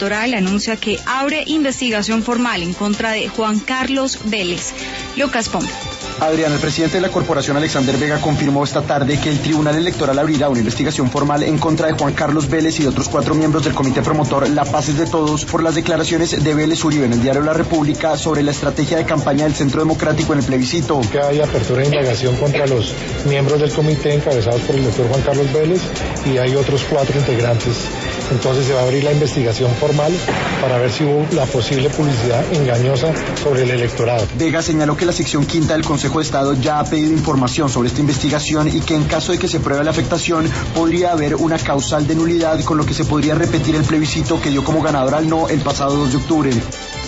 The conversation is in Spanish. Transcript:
Electoral anuncia que abre investigación formal en contra de Juan Carlos Vélez. Lucas Pombo. Adrián, el presidente de la corporación, Alexander Vega, confirmó esta tarde que el Tribunal Electoral abrirá una investigación formal en contra de Juan Carlos Vélez y de otros 4 miembros del comité promotor La Paz es de Todos por las declaraciones de Vélez Uribe en el diario La República sobre la estrategia de campaña del Centro Democrático en el plebiscito. Que hay apertura de indagación contra los miembros del comité encabezados por el doctor Juan Carlos Vélez y hay otros 4 integrantes. Entonces se va a abrir la investigación formal para ver si hubo la posible publicidad engañosa sobre el electorado. Vega señaló que la sección quinta del Consejo de Estado ya ha pedido información sobre esta investigación y que en caso de que se pruebe la afectación podría haber una causal de nulidad, con lo que se podría repetir el plebiscito que dio como ganador al no el pasado 2 de octubre.